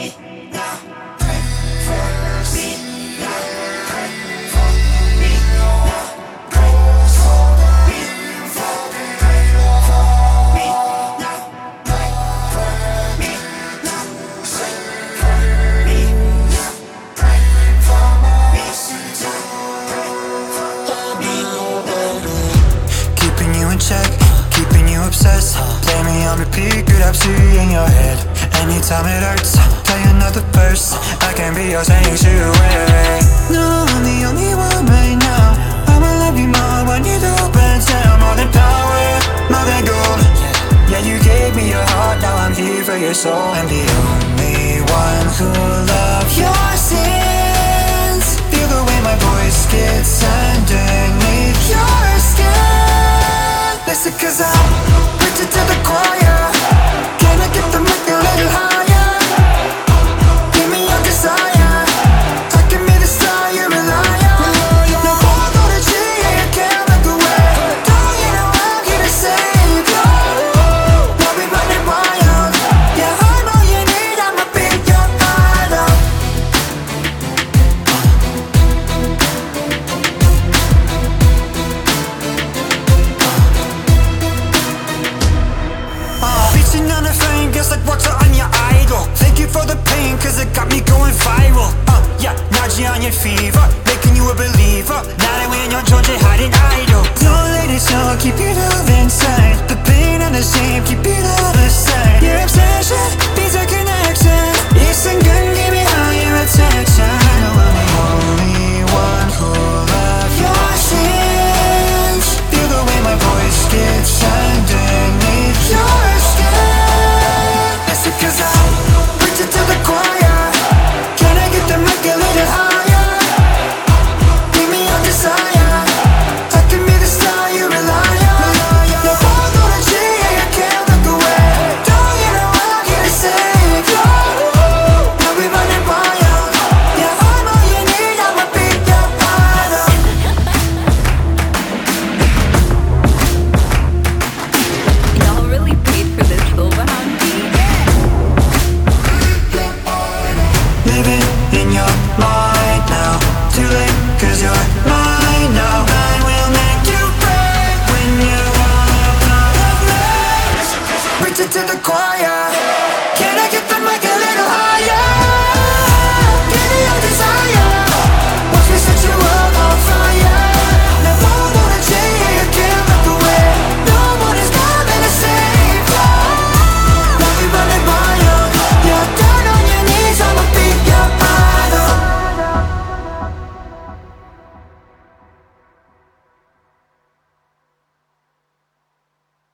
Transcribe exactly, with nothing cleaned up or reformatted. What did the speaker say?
Check, keeping you obsessed. Play me on repeat, good I've seen in your head. Anytime it hurts, play another verse. I can be yours and you shoot away. No, I'm the only one right now. I'ma love you more when you do hands down. More than power, more than gold. Yeah, you gave me your heart, now I'm here for your soul. I'm the only one who loves your sins. Feel the way my voice gets underneath your skin. Listen, cause I'm preaching to the choir.